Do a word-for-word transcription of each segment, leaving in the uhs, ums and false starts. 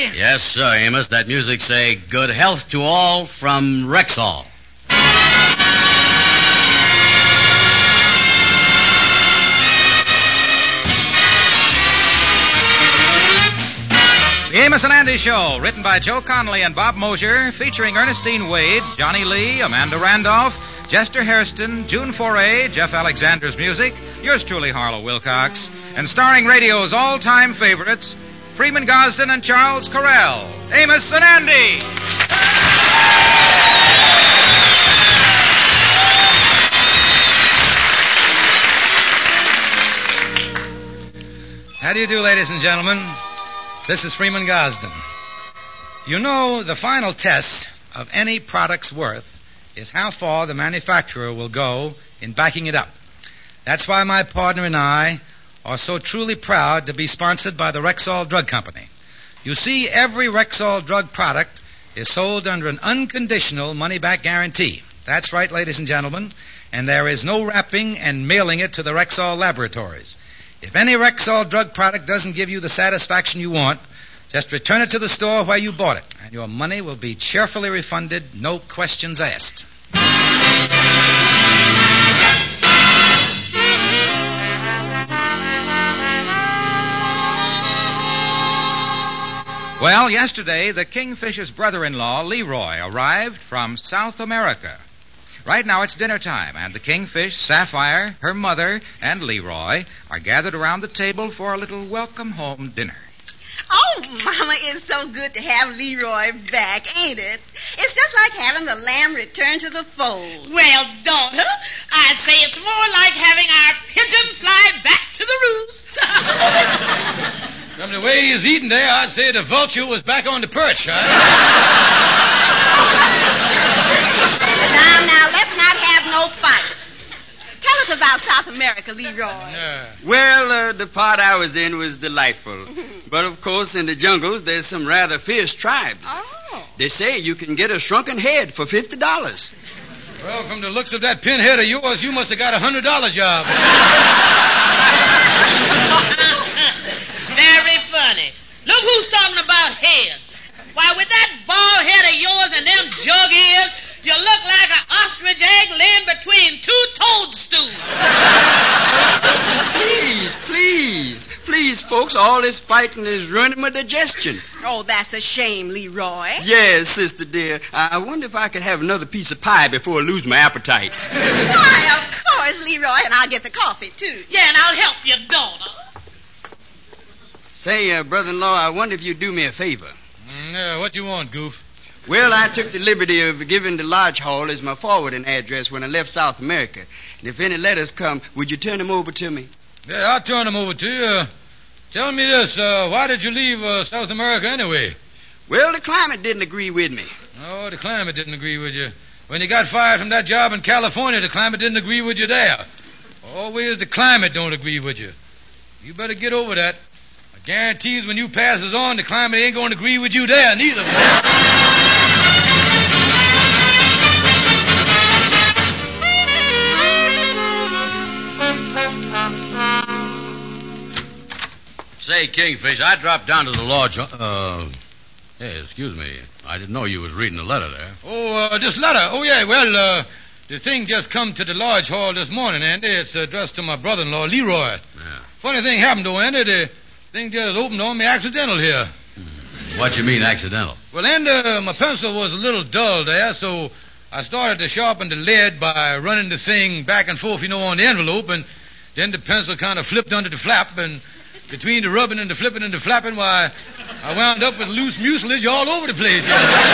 Yes, sir, Amos. That music say, good health to all from Rexall. The Amos and Andy Show, written by Joe Connolly and Bob Mosier, featuring Ernestine Wade, Johnny Lee, Amanda Randolph, Jester Hairston, June Foray, Jeff Alexander's music, yours truly, Harlow Wilcox, and starring radio's all-time favorites, Freeman Gosden and Charles Correll. Amos and Andy! How do you do, ladies and gentlemen? This is Freeman Gosden. You know, the final test of any product's worth is how far the manufacturer will go in backing it up. That's why my partner and I are so truly proud to be sponsored by the Rexall Drug Company. You see, every Rexall drug product is sold under an unconditional money-back guarantee. That's right, ladies and gentlemen, and there is no wrapping and mailing it to the Rexall laboratories. If any Rexall drug product doesn't give you the satisfaction you want, just return it to the store where you bought it, and your money will be cheerfully refunded, no questions asked. Well, yesterday, the Kingfisher's brother-in-law, Leroy, arrived from South America. Right now it's dinner time, and the Kingfish, Sapphire, her mother, and Leroy are gathered around the table for a little welcome-home dinner. Oh, Mama, it's so good to have Leroy back, ain't it? It's just like having the lamb return to the fold. Well, daughter, I'd say it's more like having our pigeon fly back to the roost. From the way he's eating there, I'd say the vulture was back on the perch, huh? Now, now, let's not have no fights. Tell us about South America, Leroy. Yeah. Well, uh, the part I was in was delightful. But, of course, in the jungles, there's some rather fierce tribes. Oh. They say you can get a shrunken head for fifty dollars. Well, from the looks of that pinhead of yours, you must have got a one hundred dollar job. Very funny. Look who's talking about heads. Why, with that bald head of yours and them jug ears, you look like an ostrich egg laying between two toadstools. Please, please, please, folks, all this fighting is ruining my digestion. Oh, that's a shame, Leroy. Yes, sister dear. I wonder if I could have another piece of pie before I lose my appetite. Why, of course, Leroy, and I'll get the coffee, too. Yeah, and I'll help your daughter. Say, uh, brother-in-law, I wonder if you'd do me a favor. Mm, yeah, what you want, Goof? Well, I took the liberty of giving the Lodge Hall as my forwarding address when I left South America. And if any letters come, would you turn them over to me? Yeah, I'll turn them over to you. Uh, tell me this, uh, why did you leave uh, South America anyway? Well, the climate didn't agree with me. Oh, the climate didn't agree with you. When you got fired from that job in California, the climate didn't agree with you there. Always the climate don't agree with you. You better get over that. I guarantees when you passes on, the climate ain't going to agree with you there, neither. Say, Kingfish, I dropped down to the lodge. Uh, hey, excuse me. I didn't know you was reading a letter there. Oh, uh, this letter. Oh, yeah, well, uh, the thing just come to the Lodge Hall this morning, Andy. It's addressed to my brother-in-law, Leroy. Yeah. Funny thing happened, though, Andy. The thing just opened on me accidental here. Hmm. What you mean, accidental? Well, Andy, uh, my pencil was a little dull there, so I started to sharpen the lead by running the thing back and forth, you know, on the envelope, and then the pencil kind of flipped under the flap, and between the rubbing and the flipping and the flapping, why, I wound up with loose mucilage all over the place.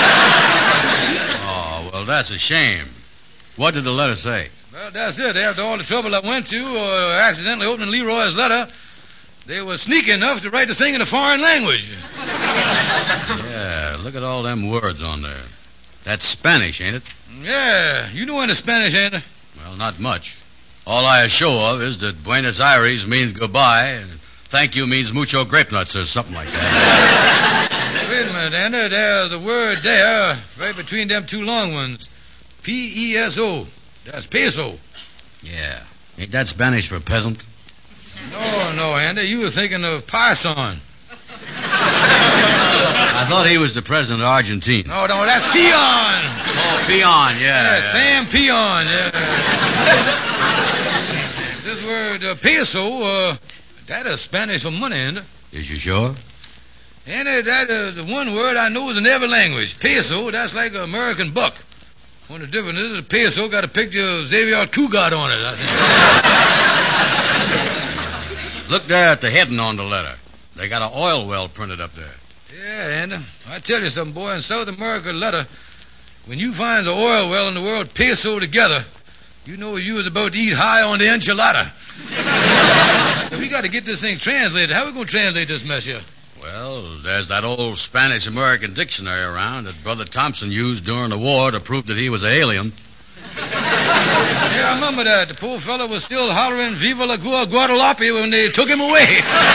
Oh, well, that's a shame. What did the letter say? Well, that's it. After all the trouble I went to, uh, accidentally opening Leroy's letter, they were sneaky enough to write the thing in a foreign language. Yeah, look at all them words on there. That's Spanish, ain't it? Yeah, you know any Spanish, ain't it? Well, not much. All I show of is that Buenos Aires means goodbye, and thank you means mucho grape nuts or something like that. Wait a minute, Andy. There's a word there, right between them two long ones. P E S O. That's peso. Yeah. Ain't that Spanish for peasant? No, no, Andy. You were thinking of Python. I I thought he was the president of Argentina. No, no, that's Peon. Oh, Peon, yeah. Yeah, yeah. Sam Peon, yeah. This word uh, peso, uh, that is Spanish for money, ain't it? Is you sure? And uh, that is the one word I know is in every language. Peso, that's like an American buck. Only difference is a peso got a picture of Xavier Cugat on it, I think. Look there at the heading on the letter. They got an oil well printed up there. Yeah, and uh, I tell you something, boy, in South America letter, when you find the oil well and the word peso together, you know you was about to eat high on the enchilada. We got to get this thing translated. How are we going to translate this mess here? Well, there's that old Spanish-American dictionary around that Brother Thompson used during the war to prove that he was an alien. Yeah, I remember that. The poor fellow was still hollering Viva la Gua Guadalupe when they took him away.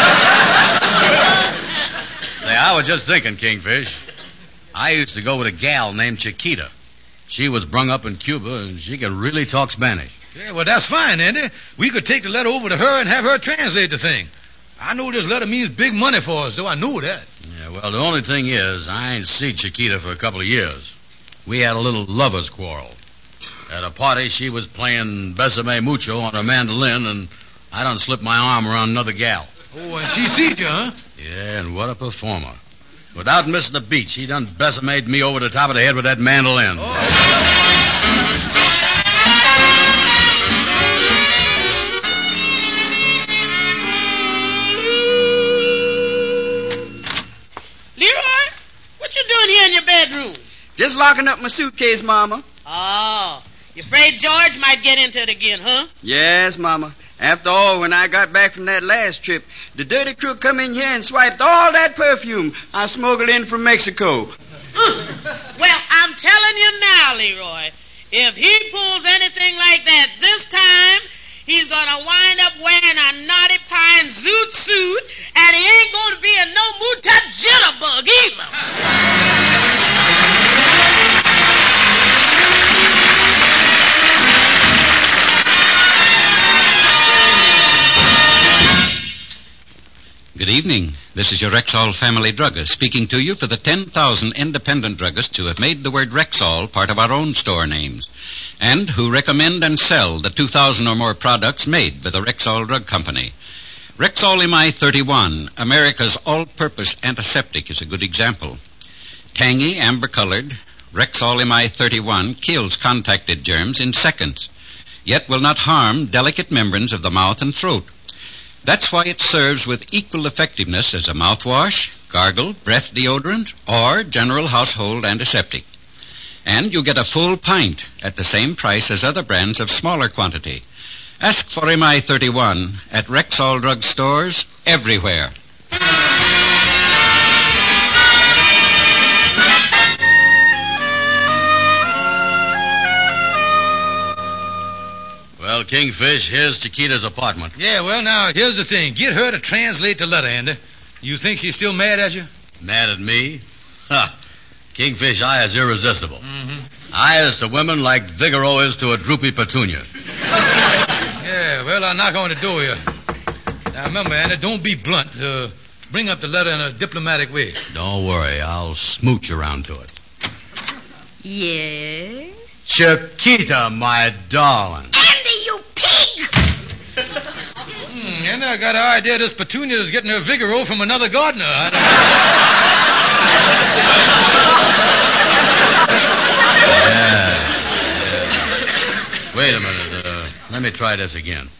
Say, I was just thinking, Kingfish. I used to go with a gal named Chiquita. She was brung up in Cuba, and she can really talk Spanish. Yeah, well, that's fine, Andy. We could take the letter over to her and have her translate the thing. I know this letter means big money for us, though. I know that. Yeah, well, the only thing is, I ain't seen Chiquita for a couple of years. We had a little lover's quarrel. At a party, she was playing Besame Mucho on her mandolin, and I done slipped my arm around another gal. Oh, and she seen you, huh? Yeah, and what a performer. Without missing a beat, she done besamed me over the top of the head with that mandolin. Oh. Leroy, what you doing here in your bedroom? Just locking up my suitcase, Mama. Oh, you afraid George might get into it again, huh? Yes, Mama. After all, when I got back from that last trip, the dirty crook come in here and swiped all that perfume I smuggled in from Mexico. Mm. Well, I'm telling you now, Leroy, if he pulls anything like that this time, he's going to wind up wearing a knotty pine zoot suit, and he ain't going to be a no muta jitterbug either. Good evening. This is your Rexall family druggist speaking to you for the ten thousand independent druggists who have made the word Rexall part of our own store names and who recommend and sell the two thousand or more products made by the Rexall Drug Company. Rexall M I thirty-one, America's all-purpose antiseptic, is a good example. Tangy, amber-colored, Rexall M I thirty-one kills contacted germs in seconds, yet will not harm delicate membranes of the mouth and throat. That's why it serves with equal effectiveness as a mouthwash, gargle, breath deodorant, or general household antiseptic. And you get a full pint at the same price as other brands of smaller quantity. Ask for M I thirty-one at Rexall drug stores everywhere. Well, Kingfish, here's Chiquita's apartment. Yeah, well, now, here's the thing. Get her to translate the letter, Andy. You think she's still mad at you? Mad at me? Ha! Kingfish eye is irresistible. Mm-hmm. I is to women like Vigoro is to a droopy petunia. Yeah, well, I'll knock on the door here. Now, remember, Andy, don't be blunt. Uh, bring up the letter in a diplomatic way. Don't worry, I'll smooch around to it. Yes? Chiquita, my darling. Andy, you pig! Hmm, and I got an idea this Petunia is getting her Vigoro from another gardener. I don't... yeah, yeah. Wait a minute. Uh, let me try this again.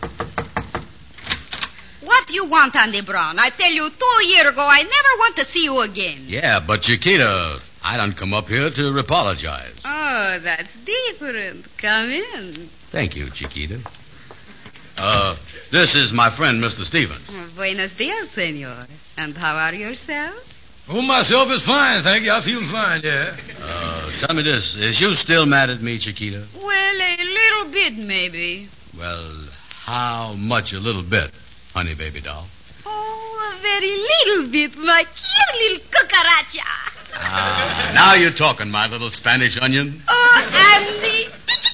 What you want, Andy Brown? I tell you, two years ago, I never want to see you again. Yeah, but Chiquita, I done come up here to apologize. Oh, that's different. Come in. Thank you, Chiquita. Uh, this is my friend, Mister Stevens. Buenos dias, senor. And how are yourself? Oh, myself is fine, thank you. I feel fine, yeah. Uh, tell me this. Is you still mad at me, Chiquita? Well, a little bit, maybe. Well, how much a little bit, honey baby doll? Oh, a very little bit, my cute little cucaracha. Ah, now you're talking, my little Spanish onion. Oh, Andy.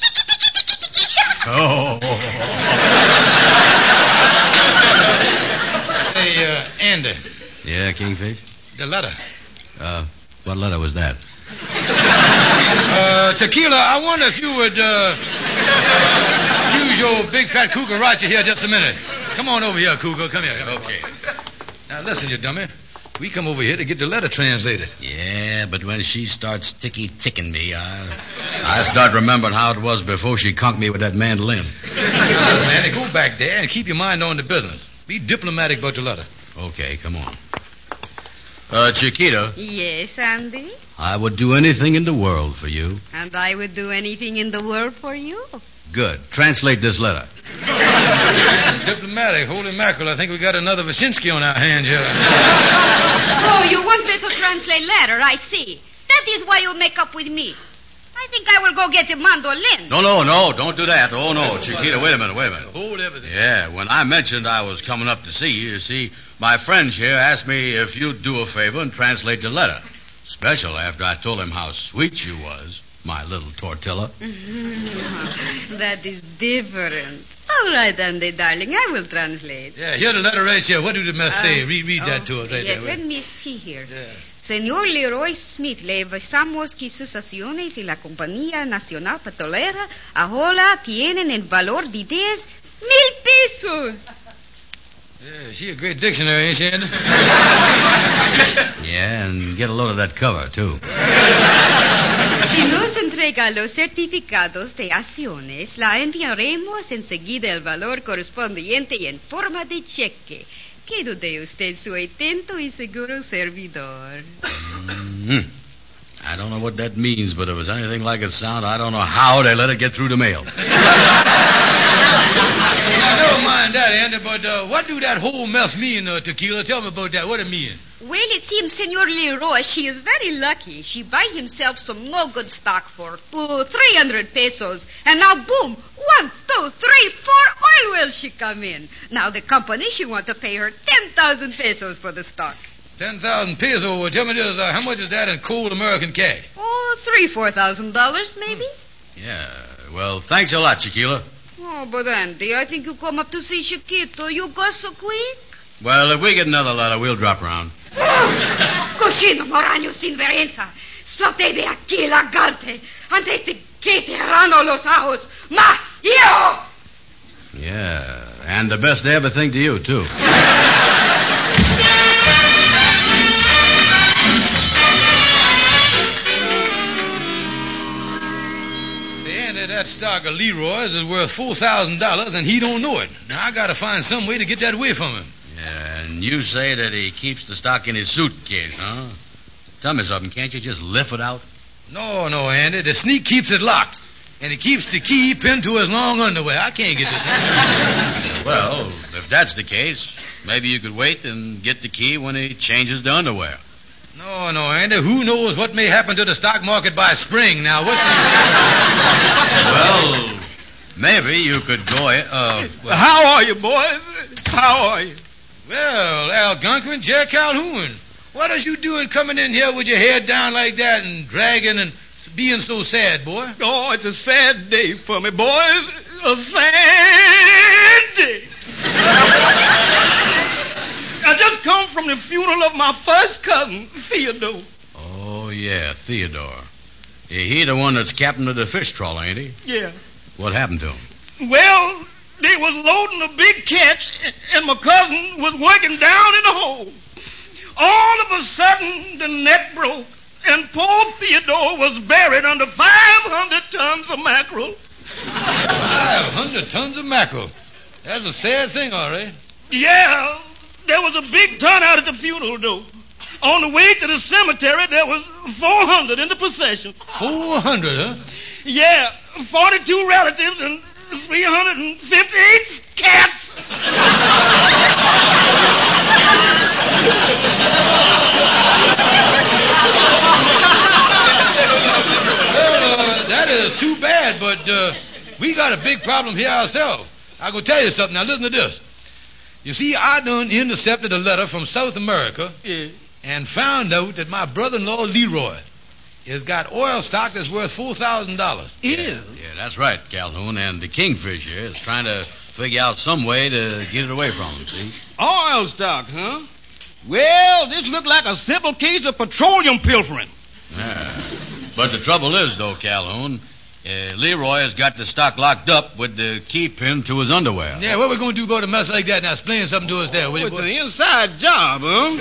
Oh. Say, uh, Andy. Yeah, Kingfish? The letter. Uh, what letter was that? Uh, Tequila, I wonder if you would, uh, uh, excuse your big fat cougar right here just a minute. Come on over here, cougar. Come here. Come Okay. Now, listen, you dummy. We come over here to get the letter translated. Yeah, but when she starts ticky-ticking me, I, I start remembering how it was before she conked me with that mandolin. Now, listen, Andy, go back there and keep your mind on the business. Be diplomatic about the letter. Okay, come on. Uh, Chiquita, Yes, Andy? I would do anything in the world for you. And I would do anything in the world for you. Good. Translate this letter. Diplomatic. Holy mackerel, I think we got another Wyszynski on our hands here. Oh, you want me to translate letter, I see. That is why you make up with me. I think I will go get a mandolin. No, no, no, don't do that. Oh, no, Chiquita, wait a minute, wait a minute. Hold everything. Yeah, when I mentioned I was coming up to see you, you see, my friends here asked me if you'd do a favor and translate the letter. Special after I told him how sweet you was, my little tortilla. That is different. All right, Andy, darling, I will translate. Yeah, here the letter right here. What do the mess say? Uh, Read, read that oh, to us right yes, there. let me see here. Yeah. Señor Leroy Smith, le avisamos que sus acciones y la Compañía Nacional Petrolera ahora tienen el valor de diez mil pesos. Yeah, she a great dictionary, ain't she, Andy? Yeah, and get a load of that cover, too. Si nos entrega los certificados de acciones, la enviaremos enseguida el valor correspondiente en forma de cheque. Quede usted su atento y seguro servidor. Mm-hmm. I don't know what that means, but if it's anything like it sounds, I don't know how they let it get through the mail. I don't mind that, Andy, but uh, what do that whole mess mean, uh, Tequila? Tell me about that. What it mean? Well, it seems Senor Leroy, she is very lucky. She buy himself some no-good stock for two, three hundred pesos. And now, boom, one, two, three, four oil wells she come in. Now the company, she want to pay her ten thousand pesos for the stock. Ten thousand pesos. Well, tell me this, uh, how much is that in cold American cash? Oh, three, four thousand dollars, maybe. Yeah, well, thanks a lot, Chiquila. Oh, but Andy, I think you come up to see Chiquito. You go so quick. Well, if we get another letter, we'll drop around. Oh, cochino moraño sin vergüenza. Salte de aquí, lagante, antes de que te arrano los ojos. ¡Ma, hijo! Yeah, and the best they ever think to you, too. That stock of Leroy's is worth four thousand dollars, and he don't know it. Now, I got to find some way to get that away from him. Yeah, and you say that he keeps the stock in his suitcase, huh? Tell me something. Can't you just lift it out? No, no, Andy. The sneak keeps it locked, and he keeps the key pinned to his long underwear. I can't get this. Well, if that's the case, maybe you could wait and get the key when he changes the underwear. No, no, Andy. Who knows what may happen to the stock market by spring? Now, what's the... Well, maybe you could go... Uh, well, How are you, boys? How are you? Well, Al Gunkin, Jerry Calhoun, what is you doing coming in here with your head down like that and dragging and being so sad, boy? Oh, it's a sad day for me, boys. A sad day. I just come from the funeral of my first cousin, Theodore. Oh, yeah, Theodore. Yeah, he the one that's captain of the fish trawler, ain't he? Yeah. What happened to him? Well, they was loading a big catch, and my cousin was working down in the hole. All of a sudden, the net broke, and poor Theodore was buried under five hundred tons of mackerel. five hundred tons of mackerel. That's a sad thing, all right. Yeah, there was a big turnout at the funeral, though. On the way to the cemetery, there was four hundred in the procession. four hundred, huh? Yeah, forty-two relatives and three hundred fifty-eight cats. Well, uh, that is too bad, but uh, we got a big problem here ourselves. I'm going to tell you something. Now, listen to this. You see, I done intercepted a letter from South America Yeah. and found out that my brother-in-law, Leroy, has got oil stock that's worth four thousand dollars. Yeah. Yeah, that's right, Calhoun. And the Kingfisher is trying to figure out some way to get it away from him, see? Oil stock, huh? Well, this looked like a simple case of petroleum pilfering. Yeah. But the trouble is, though, Calhoun, uh, Leroy has got the stock locked up with the key pinned to his underwear. Yeah, what we going to do about a mess like that? Now, explain something to us there. Oh, will you, it's boy? an inside job, huh?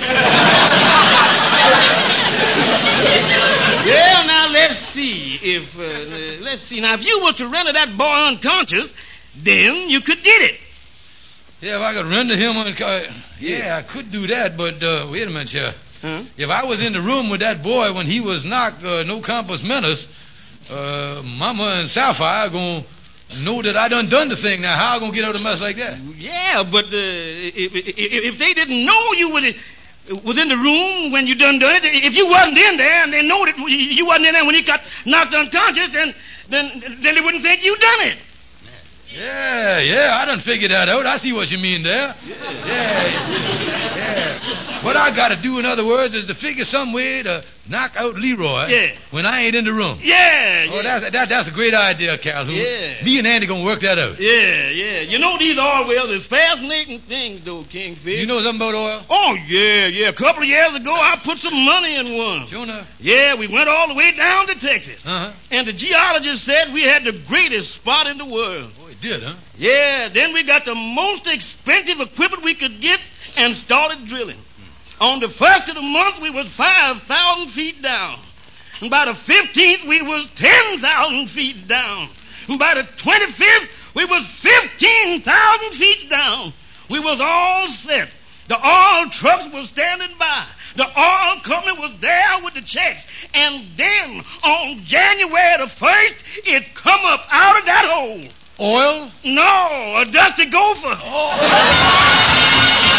Well, now, let's see. If, uh, uh, let's see. Now, if you were to render that boy unconscious, then you could get it. Yeah, if I could render him unconscious. Yeah, I could do that, but uh, wait a minute here. Huh? If I was in the room with that boy when he was knocked, uh, no compos mentis, uh, Mama and Sapphire going to know that I done done the thing. Now, how I going to get out of a mess like that? Yeah, but uh, if, if, if they didn't know you was, was in the room when you done done it, if you wasn't in there and they know that you wasn't in there when he got knocked unconscious, then then then they wouldn't think you done it. Yeah, yeah, I done figured that out. I see what you mean there. Yeah, yeah. yeah. What I got to do, in other words, is to figure some way to knock out Leroy yeah. when I ain't in the room. Yeah, Oh, yeah. that's, that, that's a great idea, Calhoun. Yeah. Me and Andy going to work that out. Yeah, yeah. You know, these oil wells is fascinating things, though, Kingfish. You know something about oil? Oh, yeah, yeah. A couple of years ago, I put some money in one. Sure enough. Yeah, we went all the way down to Texas. Uh-huh. And the geologist said we had the greatest spot in the world. Oh, it did, huh? Yeah, then we got the most expensive equipment we could get and started drilling. On the first of the month, we was five thousand feet down. And by the fifteenth, we was ten thousand feet down. And by the twenty-fifth, we was fifteen thousand feet down. We was all set. The oil trucks was standing by. The oil company was there with the checks. And then, on January the first, it come up out of that hole. Oil? No, a dusty gopher. Oh.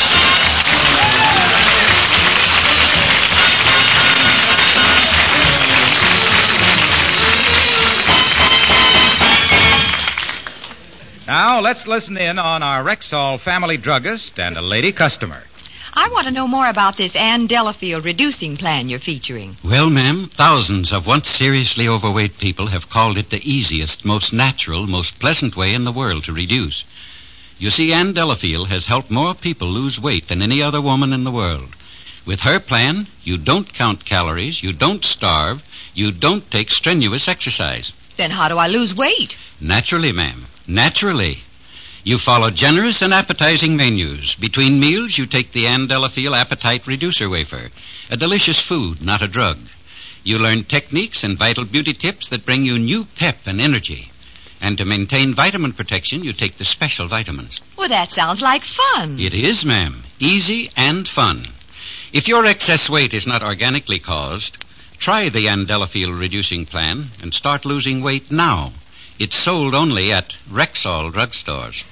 Now, let's listen in on our Rexall family druggist and a lady customer. I want to know more about this Ann Delafield reducing plan you're featuring. Well, ma'am, thousands of once seriously overweight people have called it the easiest, most natural, most pleasant way in the world to reduce. You see, Ann Delafield has helped more people lose weight than any other woman in the world. With her plan, you don't count calories, you don't starve, you don't take strenuous exercise. Then how do I lose weight? Naturally, ma'am. Naturally. You follow generous and appetizing menus. Between meals, you take the Ann Delafield Appetite Reducer Wafer, a delicious food, not a drug. You learn techniques and vital beauty tips that bring you new pep and energy. And to maintain vitamin protection, you take the special vitamins. Well, that sounds like fun. It is, ma'am. Easy and fun. If your excess weight is not organically caused, try the Ann Delafield Reducing Plan and start losing weight now. It's sold only at Rexall drugstores.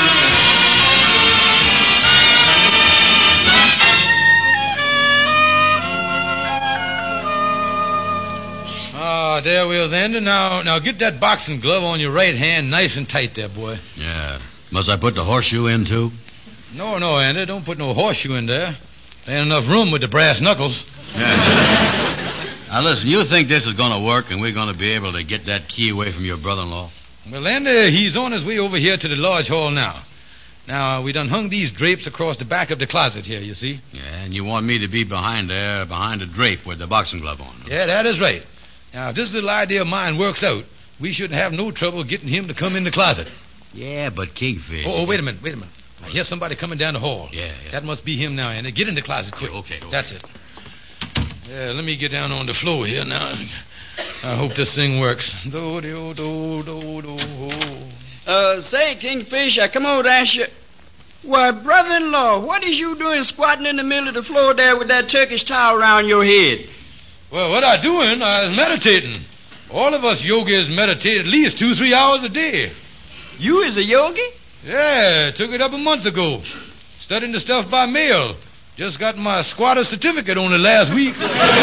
Ah, there we is, Andy. Now, now get that boxing glove on your right hand nice and tight there, boy. Yeah. Must I put the horseshoe in, too? No, no, Andy. Don't put no horseshoe in there. There ain't enough room with the brass knuckles. Yeah. Now, listen, you think this is going to work and we're going to be able to get that key away from your brother-in-law? Well, Andy, he's on his way over here to the lodge hall now. Now, we done hung these drapes across the back of the closet here, you see. Yeah, and you want me to be behind there, behind the drape with the boxing glove on. Yeah, that is right. Now, if this little idea of mine works out, we shouldn't have no trouble getting him to come in the closet. Yeah, but Kingfish... Oh, oh wait a minute, wait a minute. I hear somebody coming down the hall. Yeah, yeah. That must be him now, Andy. Get in the closet quick. Okay, okay. That's it. Yeah, let me get down on the floor here now. I hope this thing works. Do, do, do, do, do, do. Uh, say, Kingfish, I come over to ask you. Why, brother-in-law, what is you doing squatting in the middle of the floor there with that Turkish towel around your head? Well, what I doing? I was meditating. All of us yogis meditate at least two, three hours a day. You is a yogi? Yeah, took it up a month ago. Studying the stuff by mail. Just got my squatter certificate only last week.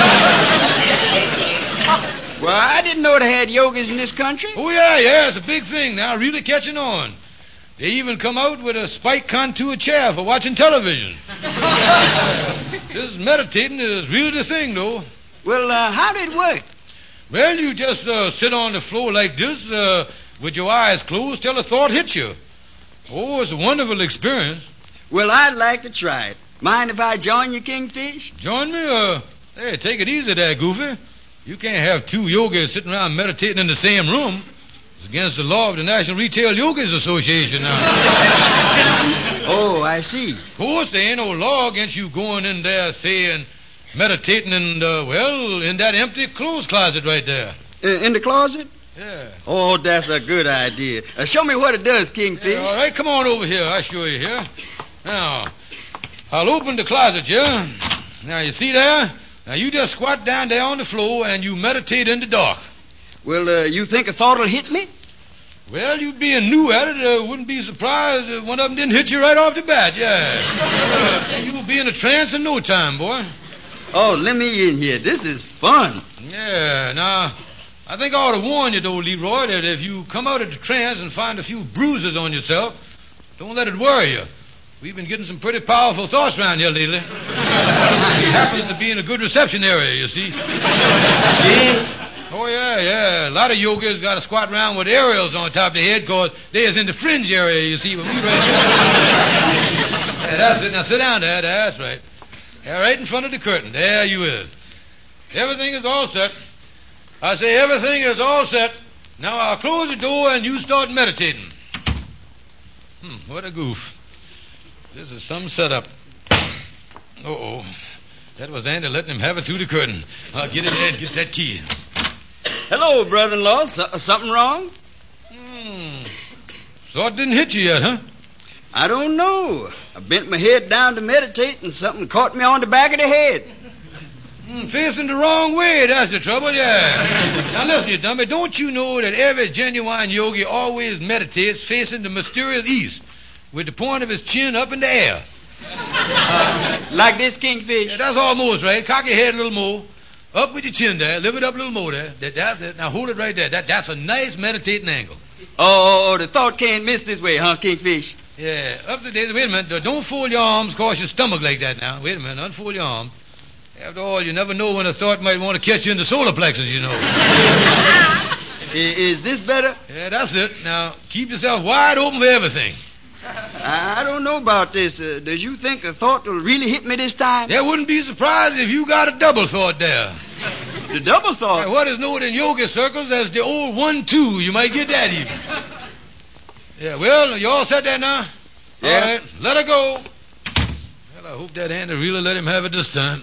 Well, I didn't know they had yogis in this country. Oh, yeah, yeah, it's a big thing now, really catching on. They even come out with a spike contour chair for watching television. This meditating is really the thing, though. Well, uh, how did it work? Well, you just uh, sit on the floor like this, uh, with your eyes closed till a thought hits you. Oh, it's a wonderful experience. Well, I'd like to try it. Mind if I join you, Kingfish? Join me? Uh, hey, take it easy there, Goofy. You can't have two yogis sitting around meditating in the same room. It's against the law of the National Retail Yogis Association now. Oh, I see. Of course, there ain't no law against you going in there, saying, meditating in, uh, well, in that empty clothes closet right there. Uh, in the closet? Yeah. Oh, that's a good idea. Uh, show me what it does, Kingfish. Yeah, all right, come on over here. I'll show you here. Now, I'll open the closet here. Now, you see there? Now, you just squat down there on the floor and you meditate in the dark. Well, uh, you think a thought will hit me? Well, you being new at it, uh, wouldn't be surprised if one of them didn't hit you right off the bat, yeah. You'll be in a trance in no time, boy. Oh, let me in here. This is fun. Yeah, now, I think I ought to warn you, though, Leroy, that if you come out of the trance and find a few bruises on yourself, don't let it worry you. We've been getting some pretty powerful thoughts around here lately. It happens to be in a good reception area, you see. Yes? Oh, yeah, yeah. A lot of yogis got to squat around with aerials on top of their head because they is in the fringe area, you see. When we right yeah, that's it. Now, sit down there. That's right. Yeah, right in front of the curtain. There you is. Everything is all set. I say everything is all set. Now, I'll close the door and you start meditating. Hmm, what a goof. This is some setup. Uh-oh. That was Andy letting him have it through the curtain. I'll get in there and get that key. Hello, brother-in-law. S- something wrong? Hmm. Thought didn't hit you yet, huh? I don't know. I bent my head down to meditate and something caught me on the back of the head. Hmm, facing the wrong way, that's the trouble, yeah. Now listen, you dummy, don't you know that every genuine yogi always meditates facing the mysterious east with the point of his chin up in the air? Uh, like this, Kingfish? Yeah, that's almost right. Cock your head a little more. Up with your chin there. Lift it up a little more there. That, that's it. Now hold it right there. That, that's a nice meditating angle. Oh, oh, oh, the thought can't miss this way, huh, Kingfish? Yeah. Up to there. Wait a minute. Don't fold your arms across your stomach like that now. Wait a minute. Unfold your arms. After all, you never know when a thought might want to catch you in the solar plexus, you know. is, is this better? Yeah, that's it. Now, keep yourself wide open for everything. I, I don't know about this. Uh, does you think a thought will really hit me this time? There wouldn't be surprised if you got a double thought there. The double thought? Yeah, what is known in yoga circles as the old one-two. You might get that even. Yeah, well, you all set there now? Yeah. All right, let her go. Well, I hope that hand will really let him have it this time.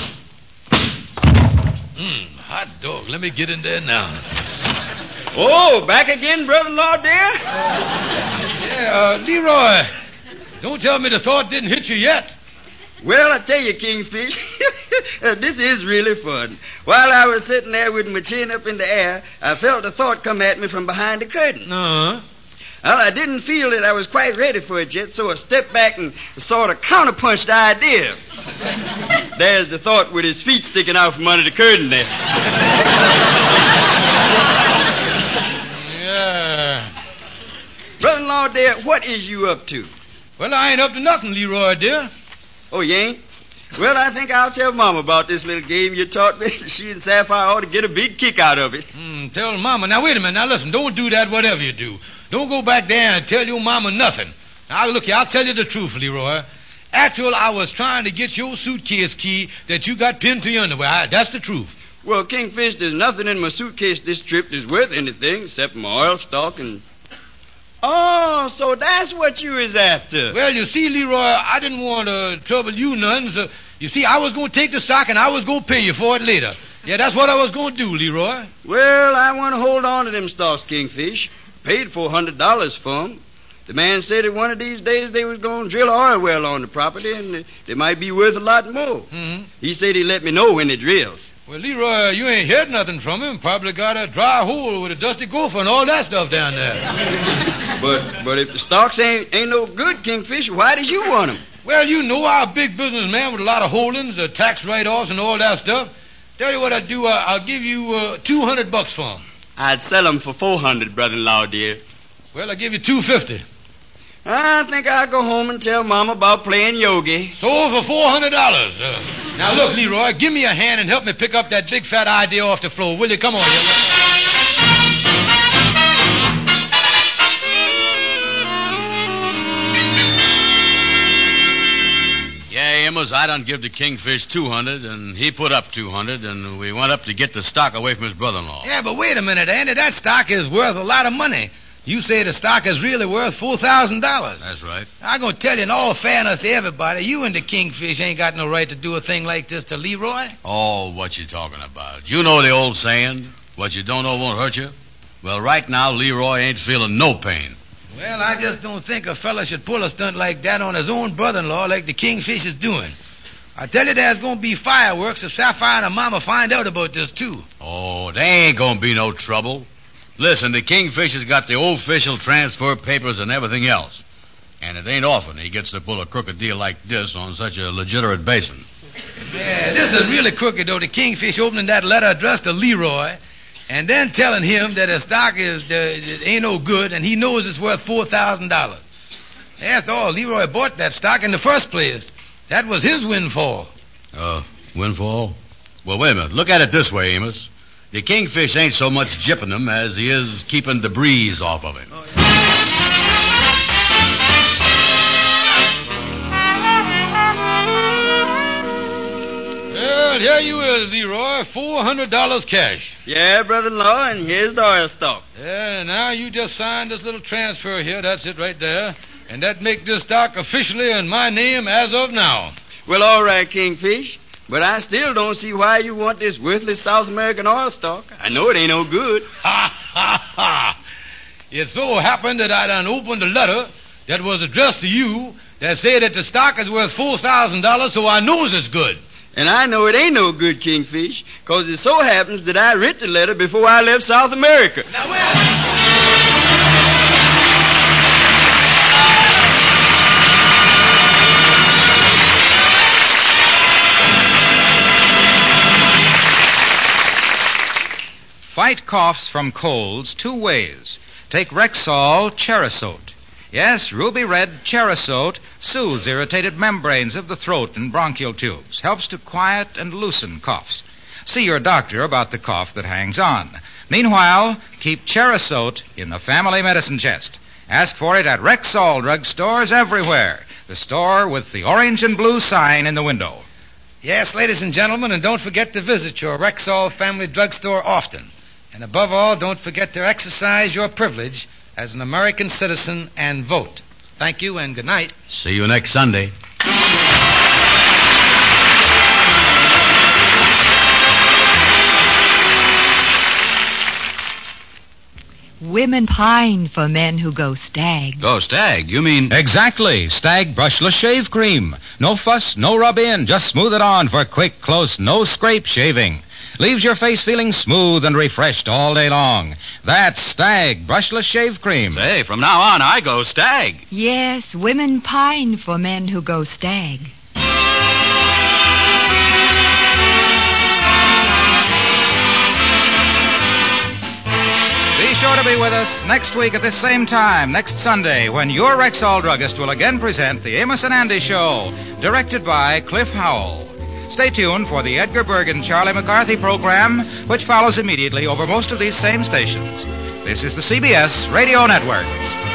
Mmm, hot dog. Let me get in there now. Oh, back again, brother-in-law, dear? Yeah, uh, Leroy, don't tell me the thought didn't hit you yet. Well, I tell you, Kingfish, this is really fun. While I was sitting there with my chin up in the air, I felt a thought come at me from behind the curtain. Uh-huh. Well, I didn't feel that I was quite ready for it yet, so I stepped back and sort of counterpunched the idea. There's the thought with his feet sticking out from under the curtain there. Yeah. Brother-in-law, dear, what is you up to? Well, I ain't up to nothing, Leroy, dear. Oh, you ain't? Well, I think I'll tell Mama about this little game you taught me. She and Sapphire ought to get a big kick out of it. Mm, tell Mama. Now, wait a minute. Now, listen, don't do that whatever you do. Don't go back there and tell your Mama nothing. Now, look here, I'll tell you the truth, Leroy. Actually, I was trying to get your suitcase key that you got pinned to your underwear. I, that's the truth. Well, Kingfish, there's nothing in my suitcase this trip that's worth anything except my oil stock and... Oh, so that's what you is after. Well, you see, Leroy, I didn't want to trouble you none, so... You see, I was going to take the stock and I was going to pay you for it later. Yeah, that's what I was going to do, Leroy. Well, I want to hold on to them stocks, Kingfish. Paid four hundred dollars for them. The man said that one of these days they was going to drill an oil well on the property and they might be worth a lot more. Mm-hmm. He said he'd let me know when it drills. Well, Leroy, you ain't heard nothing from him. Probably got a dry hole with a dusty gopher and all that stuff down there. but but if the stocks ain't ain't no good, Kingfish, why did you want them? Well, you know, I'm a big businessman with a lot of holdings, uh, tax write-offs and all that stuff. Tell you what I'd do, uh, I'll give you uh, two hundred bucks for them. I'd sell them for four hundred, brother-in-law, dear. Well, I'll give you two fifty. I think I'll go home and tell Mama about playing yogi. Sold for four hundred dollars. Uh, now, look, Leroy, give me a hand and help me pick up that big fat idea off the floor, will you? Come on, you. Amos, I done give the Kingfish two hundred, and he put up two hundred, and we went up to get the stock away from his brother-in-law. Yeah, but wait a minute, Andy. That stock is worth a lot of money. You say the stock is really worth four thousand dollars. That's right. I'm going to tell you in all fairness to everybody, you and the Kingfish ain't got no right to do a thing like this to Leroy. Oh, what you talking about? You know the old saying, what you don't know won't hurt you? Well, right now, Leroy ain't feeling no pain. Well, I just don't think a fella should pull a stunt like that on his own brother-in-law like the Kingfish is doing. I tell you, there's going to be fireworks if Sapphire and her mama find out about this, too. Oh, there ain't going to be no trouble. Listen, the Kingfish has got the official transfer papers and everything else. And it ain't often he gets to pull a crooked deal like this on such a legitimate basis. Yeah, this is really crooked, though. The Kingfish opening that letter addressed to Leroy and then telling him that his stock is uh, ain't no good and he knows it's worth four thousand dollars. After all, Leroy bought that stock in the first place. That was his windfall. Uh, windfall? Well, wait a minute. Look at it this way, Amos. The Kingfish ain't so much jipping him as he is keeping the breeze off of him. Oh, yeah. Well, here you is, Leroy. Four hundred dollars cash. Yeah, brother-in-law, and here's the oil stock. Yeah, now you just signed this little transfer here. That's it right there. And that make this stock officially in my name as of now. Well, all right, Kingfish. But I still don't see why you want this worthless South American oil stock. I know it ain't no good. Ha, ha, ha. It so happened that I done opened a letter that was addressed to you that said that the stock is worth four thousand dollars, so I knows it's good. And I know it ain't no good, Kingfish, because it so happens that I writ the letter before I left South America. Now, well... Fight coughs from colds two ways. Take Rexall Cherasote. Yes, ruby red Cherasote soothes irritated membranes of the throat and bronchial tubes, helps to quiet and loosen coughs. See your doctor about the cough that hangs on. Meanwhile, keep Cherasote in the family medicine chest. Ask for it at Rexall drugstores everywhere. The store with the orange and blue sign in the window. Yes, ladies and gentlemen, and don't forget to visit your Rexall family drugstore often. And above all, don't forget to exercise your privilege as an American citizen and vote. Thank you and good night. See you next Sunday. Women pine for men who go stag. Go stag? You mean... Exactly. Stag brushless shave cream. No fuss, no rub in. Just smooth it on for quick, close, no scrape shaving. Leaves your face feeling smooth and refreshed all day long. That's Stag brushless shave cream. Say, from now on, I go stag. Yes, women pine for men who go stag. Be sure to be with us next week at this same time, next Sunday, when your Rexall druggist will again present the Amos and Andy Show, directed by Cliff Howell. Stay tuned for the Edgar Bergen Charlie McCarthy program, which follows immediately over most of these same stations. This is the C B S Radio Network.